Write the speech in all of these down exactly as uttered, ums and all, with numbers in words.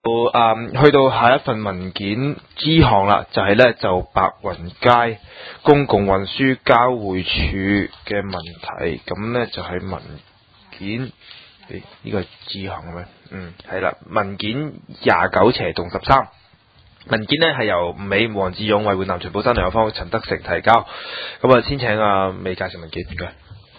嗯，去到下一份文件 G 項啦，就係咧就白雲街公共運輸交匯處嘅問題，咁咧就係文件，誒、欸、呢、呢個係 G 項嘅咩？嗯，係啦，文件廿九斜棟十三。文件呢係由吳美、黃志勇、維護南循寶山良友坊、陳德成提交。咁啊，先請阿美介紹文件，唔該。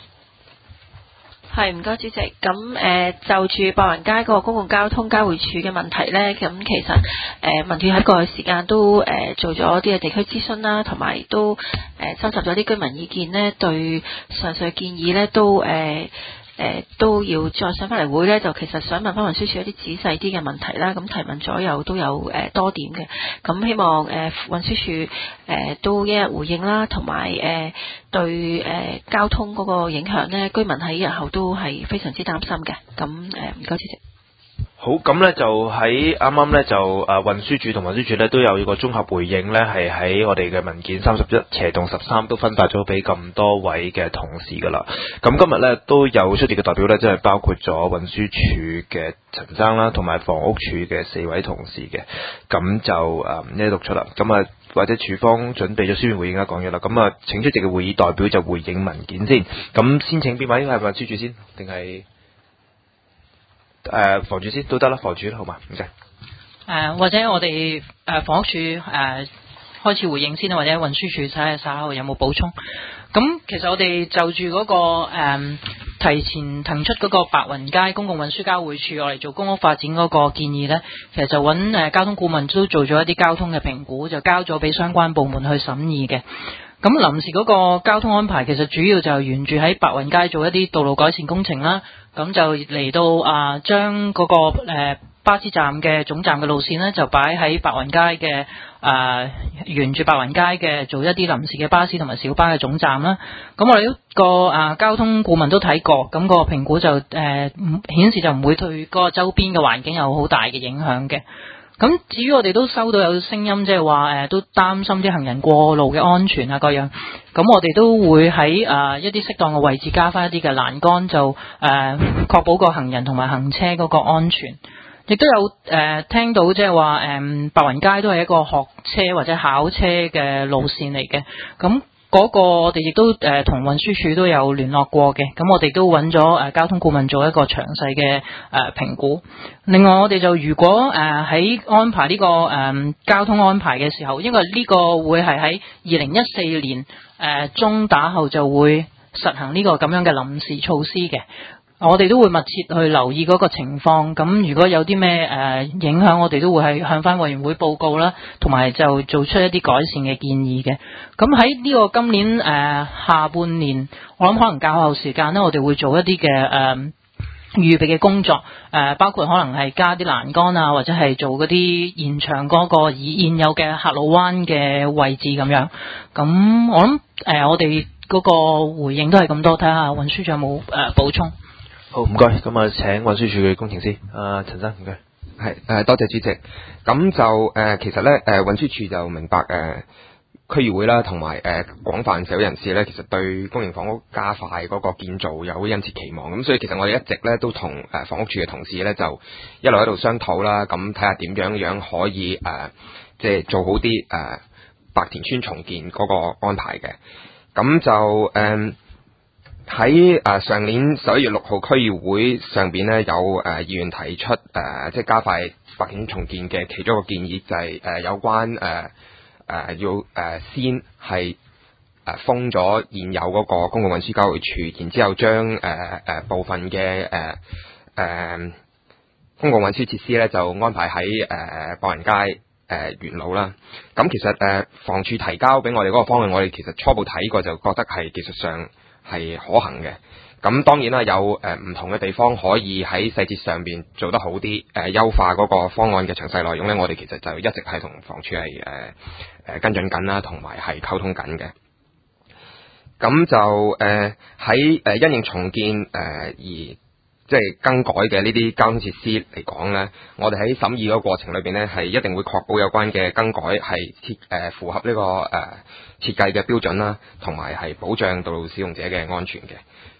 係，唔該主席。咁誒、呃、就住白雲街嗰個公共交通交匯處嘅問題呢，咁其實誒、呃、民協喺過去時間都誒、呃、做咗啲嘅地區諮詢啦，同埋都誒、呃、收集咗啲居民意見呢，對上述嘅建議呢都誒。呃誒、呃、都要再上翻嚟會呢，就其實想問翻運輸署一啲仔細啲嘅問題啦。咁提問左右都有誒、呃、多點嘅，咁希望誒、呃、運輸署誒、呃、都一一回應啦，同埋誒對誒、呃、交通嗰個影響呢，居民喺日後都係非常之擔心嘅。咁誒唔該主席。 好，咁咧就喺啱啱咧就誒運輸署同運輸署咧都有一個綜合回應咧，係喺我哋嘅文件三十一斜棟十三都分發咗俾咁多位嘅同事噶啦。咁今日咧都有出席嘅代表咧，即係包括咗運輸署嘅陳生啦，同埋房屋署嘅四位同事嘅。咁就誒一一讀出啦。咁啊或者署方準備咗書面回應啦，講咗啦。咁啊請出席嘅會議代表就回應文件先。咁先請邊位？應該係運輸署先定係？誒、呃，房主先都得啦，房主好嘛？唔該。誒、 呃，或者我哋誒、呃、房屋署誒、呃、開始回應先，或者運輸署睇下稍後有冇補充。咁其實我哋就住嗰、那個誒、呃、提前騰出嗰個白雲街公共運輸交匯處，我嚟做公屋發展嗰個建議呢，其實就揾誒、呃、交通顧問都做咗一啲交通嘅評估，就交咗俾相關部門去審議嘅。咁臨時嗰個交通安排其實主要就沿住喺白雲街做一啲道路改善工程啦，咁就嚟到啊將嗰個誒、呃、巴士站嘅總站嘅路線呢，就擺喺白雲街嘅啊沿住白雲街嘅做一啲臨時嘅巴士同埋小巴嘅總站啦。咁我哋個啊交通顧問都睇過，咁、個評估就誒、呃、顯示就唔會對個周邊嘅環境有好大嘅影響嘅。咁至於我哋都收到有聲音，即係話誒都擔心啲行人過路嘅安全啊各樣，咁我哋都會喺誒、呃、一啲適當嘅位置加翻一啲嘅欄杆，就誒、呃、確保個行人同埋行車嗰個安全。亦都有誒、呃、聽到即係話誒白雲街都係一個學車或者考車嘅路線嚟嘅，咁。嗰、那個我哋亦都誒同運輸署都有聯絡過嘅，咁我哋都揾咗誒交通顧問做一個詳細嘅誒評估。另外我哋就如果誒喺、呃、安排呢、這個誒、呃、交通安排嘅時候，因為呢個會係喺二零一四年誒、呃、中打後就會實行呢個咁樣嘅臨時措施嘅。我哋都會密切去留意嗰個情況，咁如果有啲咩誒影響，我哋都會係向翻委員會報告啦，同埋就做出一啲改善嘅建議嘅。咁喺呢個今年誒、呃、下半年，我諗可能較後時間呢，我哋會做一啲嘅誒預備嘅工作，誒、呃、包括可能係加啲欄杆啊，或者係做嗰啲延長嗰個以現有嘅客路灣嘅位置咁樣。咁我諗誒、呃、我哋嗰個回應都係咁多，睇下運輸署有冇誒補充。 好，唔該，咁啊，請運輸署嘅工程師，啊陳生，唔該。 係，誒多謝主席。咁就誒、呃、其實咧，誒、呃、運輸署就明白誒、呃、區議會啦，同埋誒廣泛社會人士咧，其實對公營房屋加快嗰個建造有殷切期望。咁所以其實我哋一直咧都同誒房屋署嘅同事咧，就一路喺度商討啦，咁睇下點樣樣可以誒、呃、即係做好啲誒、呃、白田村重建嗰個安排嘅。咁就誒。呃喺誒上年十一月六號區議會上邊咧，有誒議員提出誒、呃、即係加快白田重建嘅其中一個建議，就係、是、誒、呃、有關誒誒、呃呃、要誒、呃、先係誒封咗現有嗰個公共運輸交匯處，然之後將誒誒部分嘅誒誒公共運輸設施咧就安排喺誒白雲街誒沿路啦。咁其實誒、呃、房署提交俾我哋嗰個方案，我哋其實初步睇過就覺得係技術上係可行嘅。咁當然啦，有誒唔、呃、同嘅地方可以喺細節上邊做得好啲，誒、呃、優化嗰個方案嘅詳細內容咧，我哋其實就一直係同房署係誒誒跟進緊啦，同埋係溝通緊嘅。咁就誒喺誒因應重建誒、呃、而即係更改嘅呢啲交通設施嚟講咧，我哋喺審議嗰個過程裏邊咧，係一定會確保有關嘅更改係設誒符合呢、這個誒、呃、設計嘅標準啦，同埋係保障道路使用者嘅安全嘅。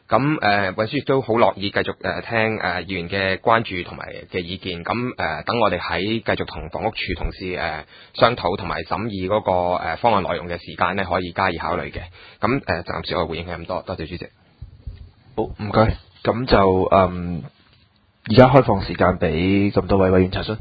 咁誒、呃、運輸亦都好樂意繼續誒、呃、聽誒、呃、議員嘅關注同埋嘅意見。咁誒、呃、等我哋喺繼續同房屋署同事誒、呃、商討同埋審議嗰、那個、呃、方案內容嘅時間咧，可以加以考慮嘅。咁誒、呃、暫時我回應係咁多，多謝主席。 好，唔該。咁就誒而家開放時間俾咁多位委員查詢。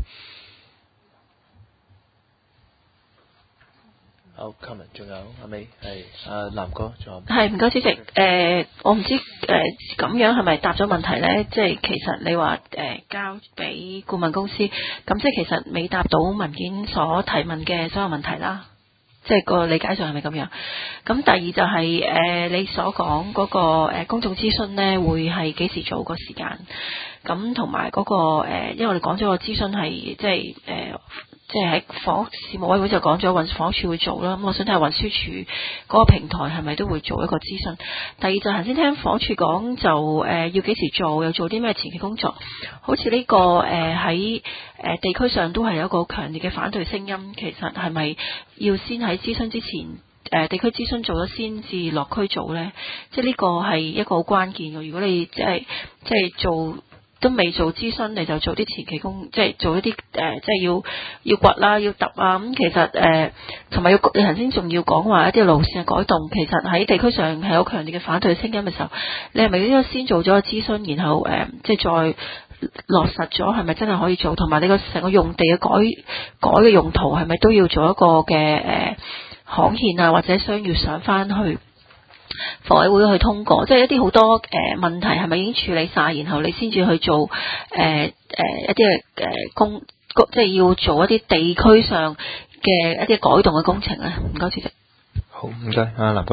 好 comment 仲有阿美係阿南哥，仲有係唔該主席。誒、呃，我唔知誒咁、呃、樣係咪答咗問題咧？即係其實你話誒、呃、交俾顧問公司，咁即係其實未答到文件所提問嘅所有問題啦。即係個理解上係咪咁樣？咁第二就係、是、誒、呃、你所講嗰個誒公眾諮詢咧，會係幾時做個時間？咁同埋嗰個誒、呃，因為我哋講咗個諮詢係即係誒。呃即係喺房屋事務委會就講咗運房屋署會做啦，咁我想睇下運輸署嗰個平台係咪都會做一個諮詢。第二就頭先聽房屋署講就誒、呃、要幾時做，又做啲咩前期工作，好似呢、這個誒喺誒地區上都係有一個強烈嘅反對聲音。其實係咪要先喺諮詢之前誒、呃、地區諮詢做咗先至落區做呢？即係呢個係一個好關鍵嘅。如果你即係即係做都未做諮詢，你就做啲前期工，即係做一啲誒、呃，即係要要掘啦，要揼啊。咁其實誒，同、呃、埋要你頭先仲要講話一啲路線嘅改動，其實喺地區上係有強烈嘅反對聲音嘅時候，你係咪應該先做咗個諮詢，然後誒、呃，即係再落實咗係咪真係可以做？同埋你個成個用地嘅改改嘅用途係咪都要做一個嘅誒刊憲啊，或者商業上翻去？房委會去通過，即係一啲好多誒、呃、問題係咪已經處理晒，然後你先至去做誒誒、呃呃、一啲嘅誒工，即係要做一啲地區上嘅一啲改動嘅工程咧？唔該，主席。 好，唔該，阿南哥。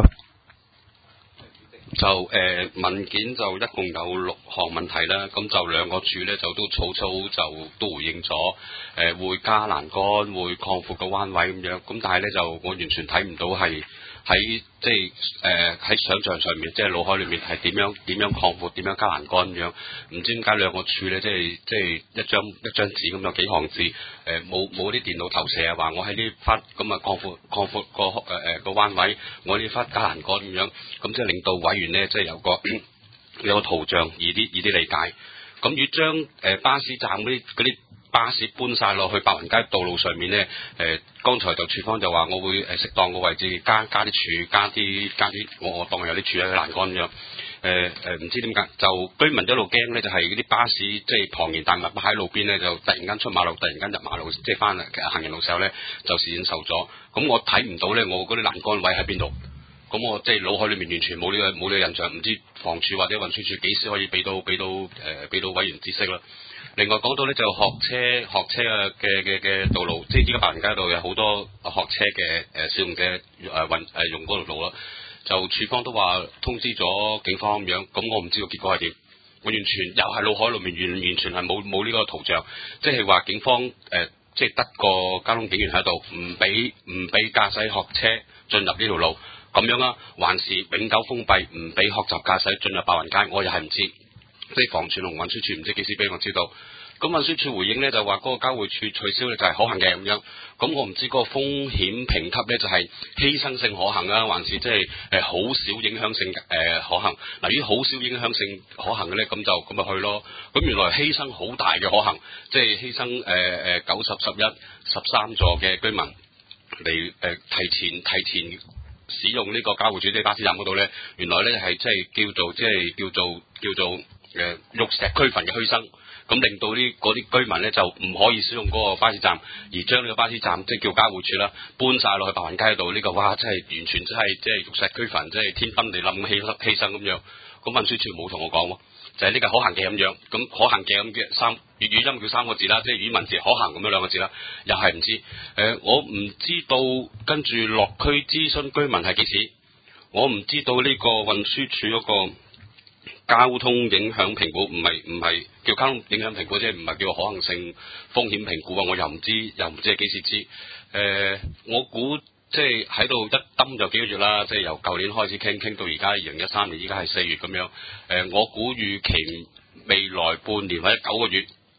就誒、呃、文件就一共有六項問題啦，咁就兩個處咧就都草草就都回應咗，誒、呃、會加欄杆，會擴闊個彎位咁樣，咁但係咧就我完全睇唔到係喺即係誒喺想像上面，即係腦海裏面係點樣點樣擴闊，點樣加欄杆咁樣，唔知點解兩個處咧即係即係一張一張紙咁有幾行字，誒冇冇啲電腦投射啊，話我喺呢忽咁啊擴闊擴闊個誒誒個彎位，我呢忽加欄杆咁樣，咁即係令到委員咧即係有個有個圖像易啲易啲理解，咁要將誒巴士站嗰啲嗰啲巴士搬晒落去白雲街道路上面咧，誒、呃，剛才就處方就話我會誒適當個位置加加啲柱，加啲加啲，我我當有啲柱喺欄杆咁樣，誒、呃、誒，唔知點解就居民一路驚咧，就係嗰啲巴士即係龐然大物喺路邊咧，就突然間出馬路，突然間入馬路，即係翻行人路時候咧，就視線受阻。咁我睇唔到咧，我嗰啲欄杆位喺邊度？咁我即係腦海裏面完全冇呢、這個冇呢個印象，唔知房署或者運輸署幾時可以俾到俾到誒俾到委員知識啦。另外講到咧就學車學車嘅嘅嘅道路，即係依家白雲街道有好多學車嘅誒使用者誒運誒用嗰條路啦。就處方都話通知咗警方咁樣，咁我唔知個結果係點。我完全又係腦海裏面完完全係冇冇呢個圖像，即係話警方誒、呃、即係得個交通警員喺度，唔俾唔俾駕駛學車進入呢條路咁樣啊，還是永久封閉唔俾學習駕駛進入白雲街，我又係唔知。即係房署同運輸署唔知幾時俾我知道，咁運輸署回應咧就話嗰個交匯處取消咧就係可行嘅咁樣，咁我唔知嗰個風險評級咧就係犧牲性可行啊，還是即係誒好少影響性誒、呃、可行？嗱，於好少影響性可行嘅咧，咁就咁咪去咯。咁原來犧牲好大嘅可行，即係犧牲誒誒九十十一十三座嘅居民嚟誒、呃、提前提前使用呢個交匯處即係巴士站嗰度咧，原來咧係即係叫做即係叫做叫做。誒、呃、玉石俱焚嘅犧牲，咁令到啲嗰啲居民咧就唔可以使用嗰個巴士站，而將呢個巴士站即係叫交匯處啦，搬晒落去白雲街度，呢、這個哇真係完全真係即係玉石俱焚，即係天崩地冧犧牲犧牲咁樣。咁運輸署冇同我講喎，就係、是、呢個可行嘅咁樣，咁可行嘅咁嘅三粵語音叫三個字啦，即係語文字可行咁樣兩個字啦，又係唔知。誒、呃、我唔知道跟住落區諮詢居民係幾時，我唔知道呢個運輸署嗰、那個。交通影響評估唔係唔係叫交通影響評估，即係唔係叫可行性風險評估啊？我又唔知，又唔知係幾時知。誒、呃，我估即係喺度一揼就幾個月啦，即係由舊年開始傾傾到而家二零一三年，依家係四月咁樣。誒、呃，我估預期未來半年或者九個月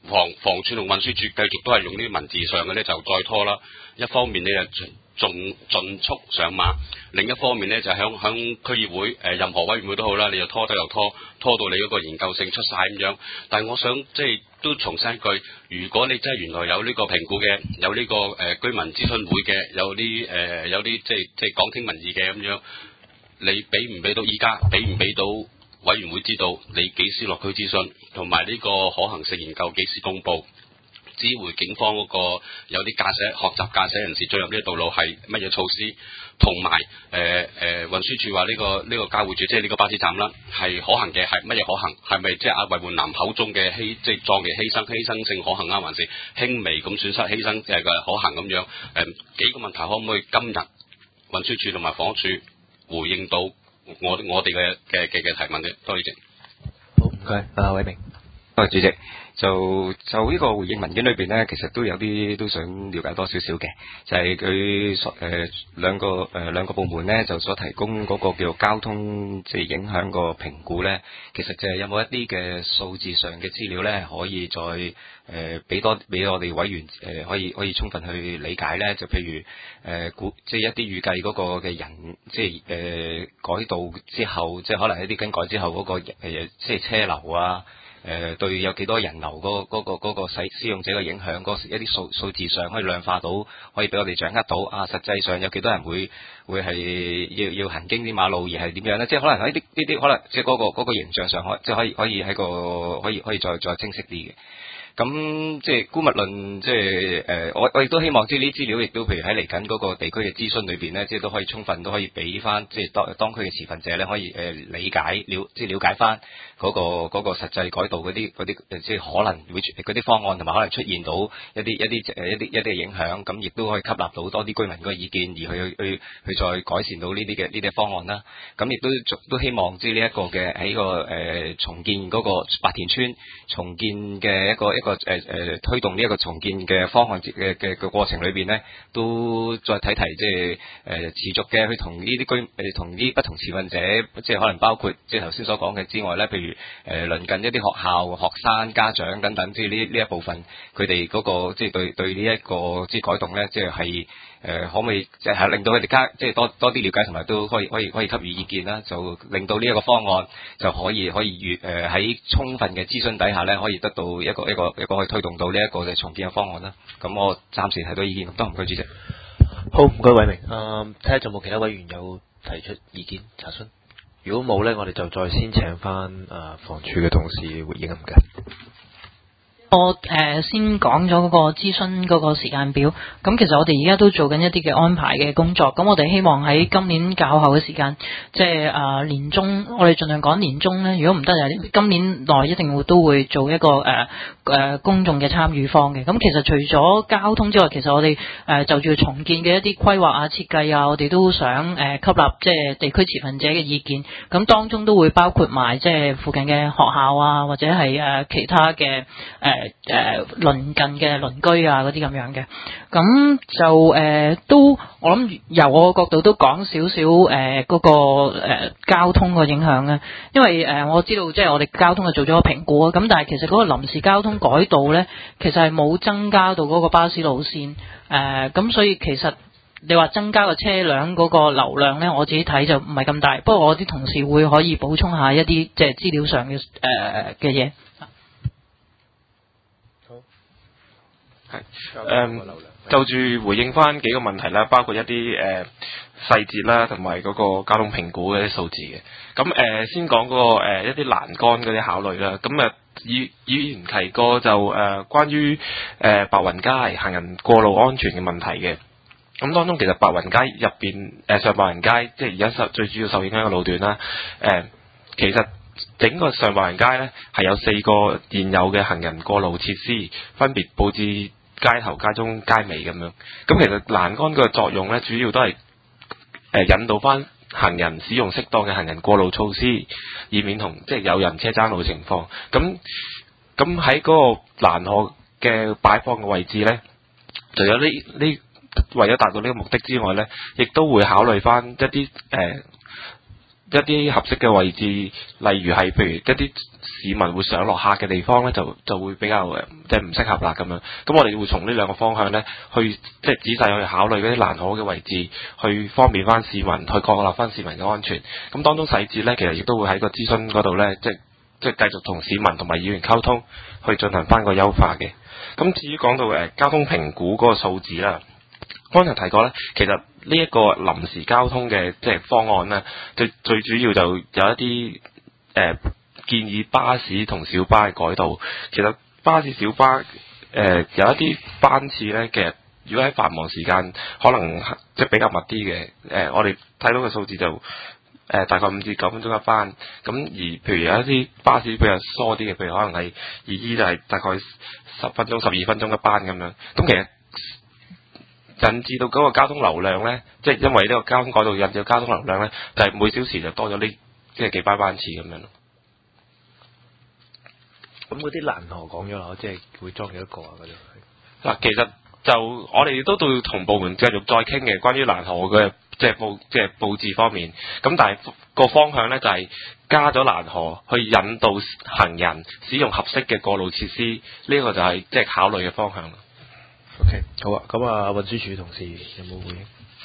房房署同運輸署繼續都係用呢啲文字上嘅咧，就再拖啦。一方面咧就盡盡速上馬，另一方面咧就響響區議會誒、呃、任何委員會都好啦，你就拖得又拖，拖到你嗰個研究性出晒咁樣。但係我想即係都重申一句，如果你真係原來有呢個評估嘅，有呢、這個誒、呃、居民諮詢會嘅，有啲誒、呃、有啲即係即係講聽民意嘅咁樣，你俾唔俾到依家，俾唔俾到委員會知道你幾時落區諮詢，同埋呢個可行性研究幾時公佈？知會警方嗰個有啲駕駛學習駕駛人士進入呢個道路係乜嘢措施，同埋誒誒運輸署話呢個呢、這個交匯處即係呢個巴士站啦，係可行嘅，係乜嘢可行？係咪即係阿魏煥南口中嘅犧即係壯嘅犧牲犧牲性可行啊，還是輕微咁損失犧牲誒嘅可行咁樣？誒、呃、幾個問題可唔可以今日運輸署同埋房屋署回應到我我哋嘅嘅嘅嘅提問咧？多謝主席。 好，唔該，阿偉明。 多謝主席。就就呢個回應文件裏邊呢，其實都有啲都想了解多少少嘅，就係佢所誒兩個誒、呃、兩個部門呢，就所提供嗰個叫做交通即係影響個評估呢，其實就係有冇一啲嘅數字上嘅資料呢，可以再誒俾、呃、多俾我哋委員誒、呃、可以可以充分去理解呢？就譬如誒估、呃、即係一啲預計嗰個嘅人即係誒、呃、改道之後，即係可能一啲更改之後嗰、那個、呃、即係車流啊。誒、呃、對有幾多人流嗰、嗰個嗰、嗰個使使用者嘅影響，嗰一啲數數字上可以量化到，可以俾我哋掌握到啊！實際上有幾多人會會係要要行經啲馬路而係點樣咧？即係可能喺啲呢啲可能即係嗰個嗰、嗰個形象上可即係可以可以喺個可以可以再再清晰啲嘅。咁即係姑勿論，即係誒、呃，我我亦都希望即係呢啲資料，亦都譬如喺嚟緊嗰個地區嘅諮詢裏邊咧，即係都可以充分都可以俾翻，即係當當區嘅持份者咧，可以誒、呃、理解了，即係了解翻嗰、嗰個嗰、嗰個實際改道嗰啲嗰啲即係可能會嗰啲方案，同埋可能出現到一啲一啲誒一啲一啲嘅影響，咁亦都可以吸納到多啲居民嗰個意見，而去去去再改善到呢啲嘅呢啲方案啦。咁亦都都希望即係呢一個嘅喺個誒、呃、重建嗰個白田村重建嘅一個一個。個誒誒推動呢一個重建嘅方案嘅嘅嘅過程裏邊咧，都再睇睇即係誒持續嘅去同呢啲居誒同啲不同持份者，即係可能包括即係頭先所講嘅之外咧，譬如誒、呃、鄰近一啲學校、學生、家長等等，即係呢呢一部分佢哋嗰個即係對對呢一個即係改動咧，即係係。誒、呃、可唔可以即係令到佢哋加即係多多啲了解，同埋都可以可以可以給予意見啦，就令到呢一個方案就可以可以越誒喺充分嘅諮詢底下咧，可以得到一個一個一個可以推動到呢一個嘅重建嘅方案啦。咁我暫時提到意見，多唔該主席。 好，唔該偉明。誒睇下仲有冇其他委員有提出意見查詢。如果冇咧，我哋就再先請翻誒、呃、房署嘅同事回應唔該。 我誒、呃、先講咗嗰個諮詢嗰個時間表，咁其實我哋而家都做緊一啲嘅安排嘅工作，咁我哋希望喺今年較後嘅時間，即係啊、呃、年中，我哋盡量講年中咧，如果唔得就今年內一定會都會做一個誒誒、呃呃、公眾嘅參與方嘅。咁其實除咗交通之外，其實我哋誒、呃、就住重建嘅一啲規劃啊、設計啊，我哋都想誒、呃、吸納即係地區持份者嘅意見，咁當中都會包括埋即係附近嘅學校啊，或者係誒、呃、其他嘅誒。呃誒誒鄰近嘅鄰居啊嗰啲咁樣嘅，咁就誒、呃、都我諗由我角度都講少少誒嗰個誒、呃、交通個影響咧，因為誒、呃、我知道即係我哋交通係做咗個評估啊，咁但係其實嗰個臨時交通改道咧，其實係冇增加到嗰個巴士路線誒，咁、呃、所以其實你話增加個車輛嗰個流量咧，我自己睇就唔係咁大，不過我啲同事會可以補充下一啲即係資料上嘅誒嘅嘢。 係，誒就住回應翻幾個問題啦，包括一啲誒細節啦，同埋嗰個交通評估嘅啲數字嘅。咁誒、呃、先講嗰、那個、呃、一啲欄杆嗰啲考慮啦。咁啊，議議員提過就誒、呃、關於誒、呃、白雲街行人過路安全嘅問題嘅。咁當中其實白雲街入邊誒上白雲街，即係而家受最主要受影響嘅路段啦。誒、呃、其實整個上白雲街咧係有四個現有嘅行人過路設施，分別佈置街頭、街中、街尾咁樣。咁其實欄杆嘅作用咧，主要都係誒、呃、引導翻行人使用適當嘅行人過路措施，以免同即係有人車爭路嘅情況。咁咁喺嗰個欄河嘅擺放嘅位置咧，除咗呢呢為咗達到呢個目的之外咧，亦都會考慮翻一啲誒一啲合適嘅位置，例如係譬如一啲市民會上落客嘅地方咧，就就會比較誒即係唔適合啦咁樣。咁我哋會從呢兩個方向咧，去即係仔細去考慮嗰啲欄河嘅位置，去方便翻市民，去確立翻市民嘅安全。咁當中細節咧，其實亦都會喺個諮詢嗰度咧，即係即係繼續同市民同埋議員溝通，去進行翻個優化嘅。咁至於講到誒、呃、交通評估嗰個數字啦。剛才提過咧，其實呢一個臨時交通嘅即係方案咧，最最主要就有一啲誒、呃、建議巴士同小巴嘅改道。其實巴士小巴誒、呃、有一啲班次咧，其實如果喺繁忙時間可能即係比較密啲嘅，誒、呃、我哋睇到嘅數字就誒、呃、大概五至九分鐘一班。咁而譬如有一啲巴士比較疏啲嘅，譬如可能係二 E 就係大概十分鐘、十二分鐘一班咁樣。咁其實引致到嗰個交通流量咧，即係因為呢個交通改道引致到交通流量咧，就係、是、每小時就多咗呢即係幾班班次咁樣咯。 咁嗰啲欄河講咗啦，即係會裝幾多個啊？嗰啲嗱，其實就我哋都都要同部門繼續再傾嘅，關於欄河嘅即係佈即係佈置方面。咁但係個方向咧就係、是、加咗欄河去引導行人使用合適嘅過路設施，呢、這個就係即係考慮嘅方向。 OK， 好啊，咁啊，運輸署同事有冇回應？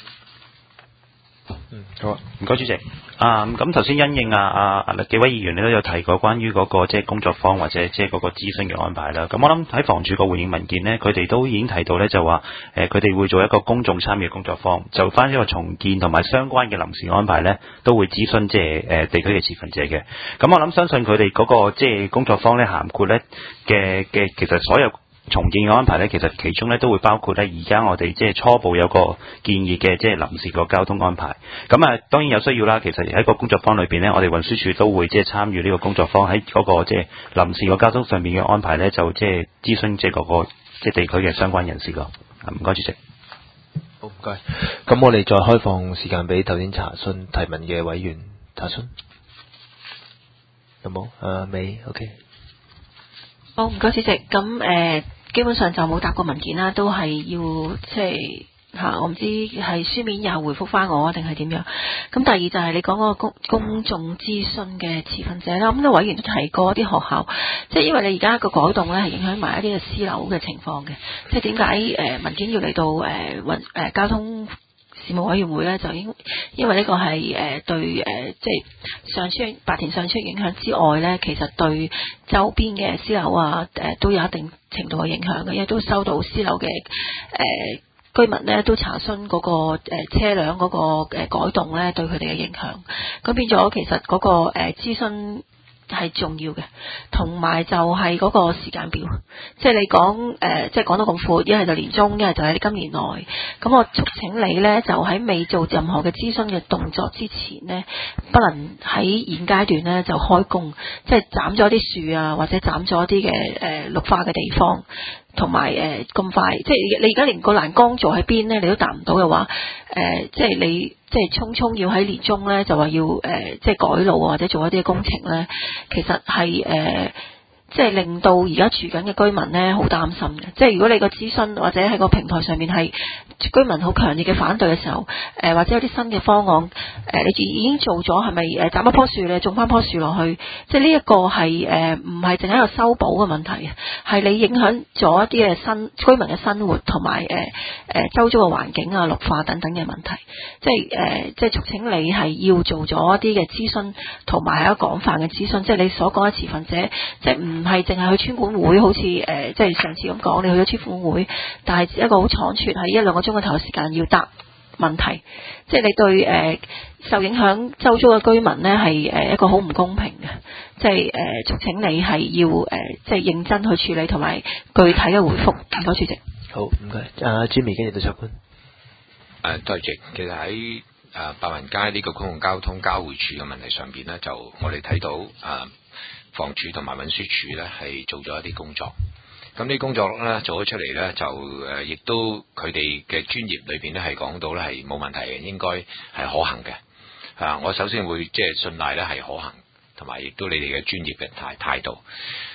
嗯，好啊， 唔該主席。啊，咁頭先因應啊啊啊幾位議員你都有提過關於嗰、那個即係、就是、工作坊或者即係嗰個諮詢嘅安排啦。咁我諗喺房署個回應文件呢，佢哋都已經提到咧，就話誒佢哋會做一個公眾參與工作坊，就翻一個重建同埋相關嘅臨時安排咧，都會諮詢即係誒地區嘅持份者嘅。咁我諗相信佢哋嗰個即係、就是、工作坊咧涵括咧嘅嘅其實所有重建嘅安排咧，其實其中咧都會包括咧，而家我哋即係初步有個建議嘅，即係臨時個交通安排。咁啊，當然有需要啦。其實喺個工作坊裏邊咧，我哋運輸署都會即係參與呢個工作坊，喺嗰個即係臨時個交通上面嘅安排咧，就即係諮詢即係嗰個即係地區嘅相關人士咯。唔該，主席。 好，唔該。咁我哋再開放時間俾頭先查詢提問嘅委員查詢，有冇？啊，未 OK。 好，唔該主席。咁誒、呃，基本上就冇答過文件啦，都係要即係嚇，我唔知係書面又回覆翻我定係點樣。咁第二就係你講嗰個公公眾諮詢嘅持份者啦。咁啲委員都提過啲學校，即係因為你而家個改動咧係影響埋一啲嘅私樓嘅情況嘅。即係點解誒文件要嚟到誒運誒交通事務委員會咧，就應因為呢個係誒、呃、對誒、呃、即係上村白田上村影響之外咧，其實對周邊嘅私樓啊誒、呃、都有一定程度嘅影響嘅，因為都收到私樓嘅誒、呃、居民咧都查詢嗰、那個誒、呃、車輛嗰個誒改動咧對佢哋嘅影響，咁變咗其實嗰、那個誒、呃、諮詢係重要嘅，同埋就係嗰個時間表，即係你講誒、呃，即係講到咁闊，一係就年中，一係就喺今年內。咁我促請你呢，就喺未做任何嘅諮詢嘅動作之前呢，不能喺現階段呢就開工，即係斬咗啲樹啊，或者斬咗啲嘅誒綠化嘅地方。同埋誒咁快，即係你而家連個欄杆做喺邊咧，你都達唔到嘅話，誒、呃、即係你即係匆匆要喺年中咧就話要誒、呃、即係改路或者做一啲嘅工程咧，其實係誒。呃即係令到而家住緊嘅居民呢好擔心嘅，即係如果你個諮詢或者喺個平台上面係居民好強烈嘅反對嘅時候，誒、呃、或者有啲新嘅方案，誒、呃、你已經做咗係咪誒斬一棵樹咧，種翻棵樹落去？即係呢一個係誒唔係淨係一個修補嘅問題，係你影響咗一啲嘅新居民嘅生活同埋誒誒周遭嘅環境啊、綠化等等嘅問題。即係誒、呃、即係促請你係要做咗一啲嘅諮詢，同埋係一個廣泛嘅諮詢。即係你所講嘅持份者，即係唔。唔係淨係去村管會，好似誒、呃，即係上次咁講，你去咗村管會，但係一個好倉促，喺一兩個鐘嘅頭時間要答問題，即係你對誒、呃、受影響周遭嘅居民呢係誒一個好唔公平嘅，即係誒、呃、促請你係要誒、呃、即係認真去處理同埋具體嘅回覆。唔該，主席。 好，唔該。阿 Jimmy 跟住到察官。 誒，多謝。其實喺誒白雲街呢個公共交通交匯處嘅問題上邊呢，就我哋睇到誒。呃房署同埋運輸署咧係做咗一啲工作，咁呢啲工作咧做咗出嚟咧就誒，亦都佢哋嘅專業裏邊咧係講到咧係冇問題嘅，應該係可行嘅。啊，我首先會即係信賴咧係可行，同埋亦都你哋嘅專業嘅態態度。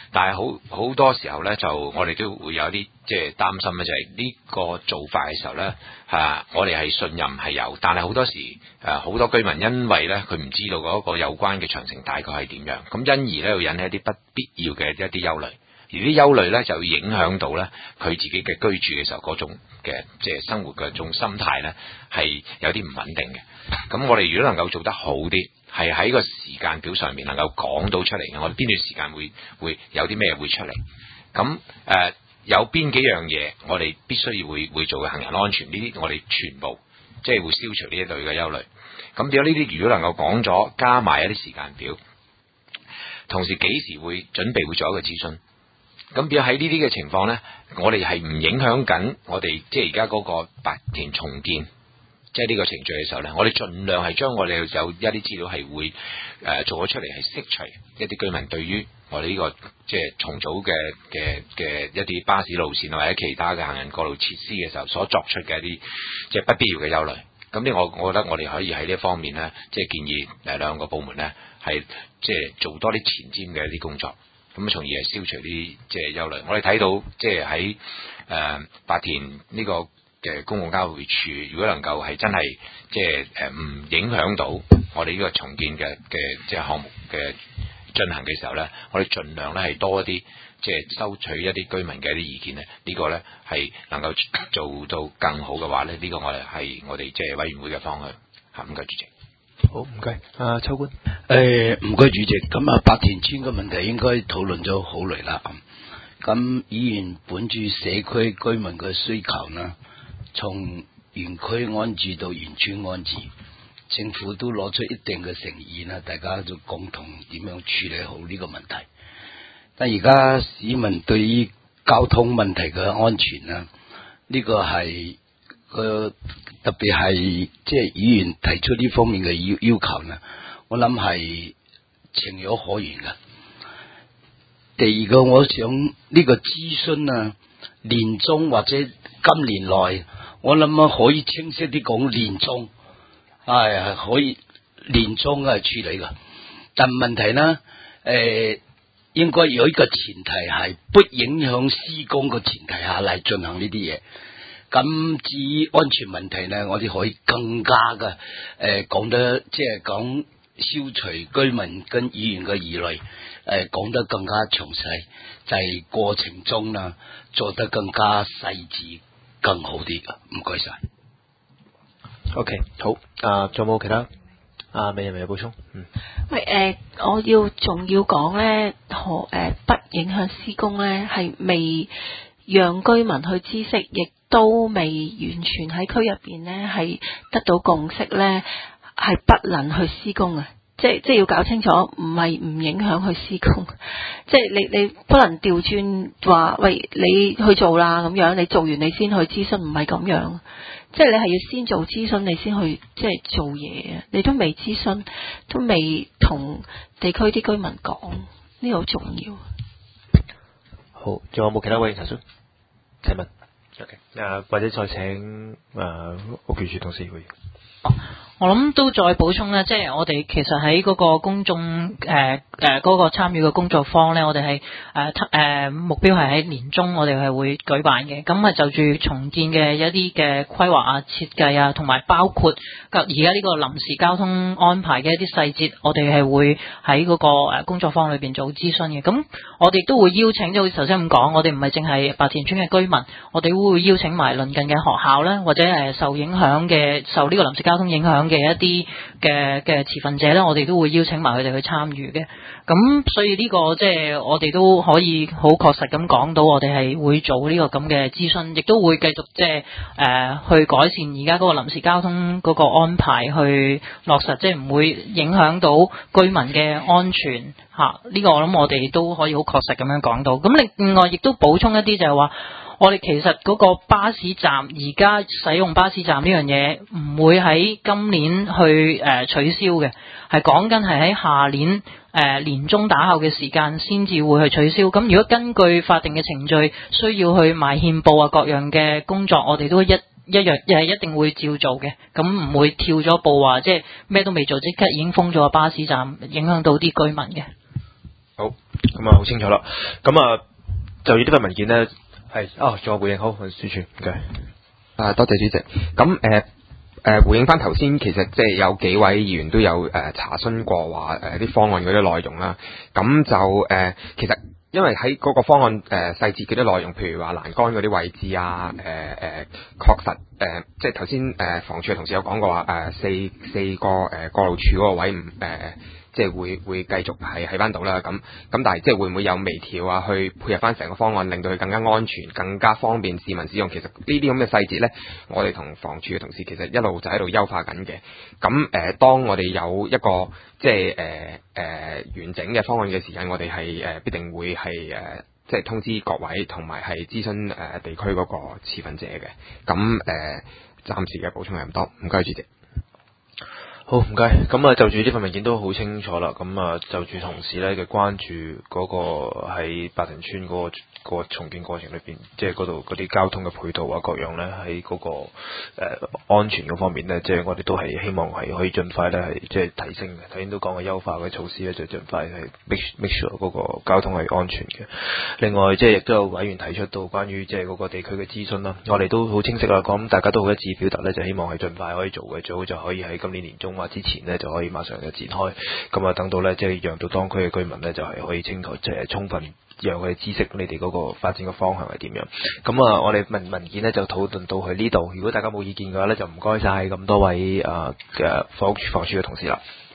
但係好好多時候咧，就我哋都會有啲即係擔心咧，就係呢個做法嘅時候咧，啊，我哋係信任係有，但係好多時誒好多居民因為咧佢唔知道嗰個有關嘅詳情大概係點樣，咁因而咧會引起一啲不必要嘅一啲憂慮。而啲憂慮咧就會影響到咧佢自己嘅居住嘅時候嗰種嘅即係生活嘅種心態咧係有啲唔穩定嘅。咁我哋如果能夠做得好啲，係喺個時間表上面能夠講到出嚟嘅，我哋邊段時間會會有啲咩會出嚟？咁誒、呃、有邊幾樣嘢我哋必須要會會做嘅行人安全呢啲，我哋全部即係會消除呢一類嘅憂慮。咁變咗呢啲，如果能夠講咗，加埋一啲時間表，同時幾時會準備會做一個諮詢。咁變咗喺呢啲嘅情況咧，我哋係唔影響緊我哋即係而家嗰個白田重建，即係呢個程序嘅時候咧，我哋盡量係將我哋有一啲資料係會誒、呃、做咗出嚟，係釋除一啲居民對於我哋呢、這個即係重組嘅嘅嘅一啲巴士路線或者其他嘅行人過路設施嘅時候所作出嘅一啲即係不必要嘅憂慮。咁呢，我我覺得我哋可以喺呢一方面咧，即係建議誒兩個部門咧係即係做多啲前瞻嘅一啲工作。咁從而係消除啲即係憂慮。我哋睇到即係喺誒白田呢個嘅公共交匯處，如果能夠係真係即係誒唔影響到我哋呢個重建嘅嘅即係項目嘅進行嘅時候咧，我哋盡量咧係多一啲即係收取一啲居民嘅一啲意見咧，呢個咧係能夠做到更好嘅話咧，呢個我哋係我哋即係委員會嘅方向。嚇，唔該主席。 好，唔該，阿秋官。 誒，唔該主席。咁啊，白田村嘅問題應該討論咗好耐啦。咁議員本住社區居民嘅需求呢，從原區安置到原村安置，政府都攞出一定嘅誠意啦，大家都共同點樣處理好呢個問題。但而家市民對於交通問題嘅安全呢，呢個係個特別係即係議員提出呢方面嘅要要求呢，我諗係情有可原嘅。第二個，我想呢個諮詢啊，年中或者今年內，我諗啊可以清晰啲講年中，係係可以年中係處理嘅。但問題呢，誒、呃，應該有一個前提係不影響施工嘅前提下嚟進行呢啲嘢。咁至於安全問題呢，我哋可以更加嘅誒講得即係講消除居民跟議員嘅疑慮，誒講得更加詳細，就係、是、過程中啦做得更加細緻，更好啲嘅。唔該晒。 OK， 好。啊，仲有冇其他？啊，未有未有補充？嗯。 喂，誒、呃，我要仲要講咧，可誒、呃、不影響施工咧，係未讓居民去知悉，亦都未完全喺區入邊咧係得到共識咧，係不能去施工嘅。即係即係要搞清楚，唔係唔影響去施工。即係你你不能調轉話，喂，你去做啦咁樣，你做完你先去諮詢，唔係咁樣。即係你係要先做諮詢，你先去即係做嘢啊！你都未諮詢，都未同地區啲居民講，呢個好重要。 好，仲有冇其他委員查詢？請問 ，OK， 誒，或者再請誒屋宇署同事會。 我諗都再補充咧，即係我哋其實喺嗰個公眾誒誒嗰個參與嘅工作坊咧，我哋係誒誒目標係喺年中我哋係會舉辦嘅。咁啊就住重建嘅一啲嘅規劃啊、設計啊，同埋包括而家呢個臨時交通安排嘅一啲細節，我哋係會喺嗰個誒工作坊裏邊做諮詢嘅。咁我哋都會邀請，即係好似頭先咁講，我哋唔係淨係白田村嘅居民，我哋會邀請埋鄰近嘅學校啦，或者誒受影響嘅受呢個臨時交通影響嘅一啲嘅嘅持份者咧，我哋都會邀請埋佢哋去參與嘅。咁所以呢個即係我哋都可以好確實咁講到，我哋係會做呢個咁嘅諮詢，亦都會繼續即係誒去改善而家嗰個臨時交通嗰個安排，去落實，即係唔會影響到居民嘅安全嚇。呢個我諗我哋都可以好確實咁樣講到。咁另外亦都補充一啲就係話，我哋其實嗰個巴士站而家使用巴士站呢樣嘢唔會喺今年去誒、呃、取消嘅，係講緊係喺下年誒、呃、年中打後嘅時間先至會去取消。咁如果根據法定嘅程序，需要去埋憲報啊各樣嘅工作，我哋都一一樣係一定會照做嘅。咁唔會跳咗步話即係咩都未做，即刻已經封咗個巴士站，影響到啲居民嘅。 好，咁啊好清楚啦。咁啊就呢份文件咧係哦，仲有回應，好，運輸署唔該。 啊，多謝主席。咁誒誒回應翻頭先，其實即係有幾位議員都有誒、呃、查詢過話誒啲方案嗰啲內容啦。咁就誒、呃、其實因為喺嗰個方案誒、呃、細節嗰啲內容，譬如話欄杆嗰啲位置啊，誒、呃、誒、呃、確實誒、呃、即係頭先誒房署嘅同事有講過話誒、呃、四四個誒、呃、過路處嗰個位唔誒。呃即係會會繼續係喺翻度啦，咁咁但係即係會唔會有微調啊？去配合翻成個方案，令到佢更加安全、更加方便市民使用。其實呢啲咁嘅細節呢，我哋同房署嘅同事其實一路就喺度優化緊嘅。咁誒、呃，當我哋有一個即係誒誒完整嘅方案嘅時間，我哋係誒必定會係誒、呃、即係通知各位，同埋係諮詢誒、呃、地區嗰個持份者嘅。咁誒、呃，暫時嘅補充係咁多，唔該主席。 好，唔該。咁啊，就住呢份文件都好清楚啦。咁啊，就住同事咧嘅關注嗰個喺白田村嗰、嗰個、嗰個重建過程裏邊，即係嗰度嗰啲交通嘅配套啊各樣咧，喺嗰、嗰個誒、呃、安全嗰方面咧，即係我哋都係希望係可以盡快咧係即係提升嘅。頭先都講過優化嘅措施咧，就盡快係 make make sure 嗰個交通係安全嘅。另外，即係亦都有委員提出到關於即係嗰個地區嘅諮詢啦，我哋都好清晰啦，咁大家都好一致表達咧，就希望係盡快可以做嘅，最好就可以喺今年年中或之前呢，就可以馬上就展開，咁啊等到咧即係讓到當區嘅居民咧就係、是、可以清楚即係充分讓佢哋知悉你哋嗰個發展嘅方向係點樣。咁啊，我哋文文件咧就討論到去呢度，如果大家冇意見嘅話咧，就唔該晒咁多位啊嘅房屋署房署嘅同事啦。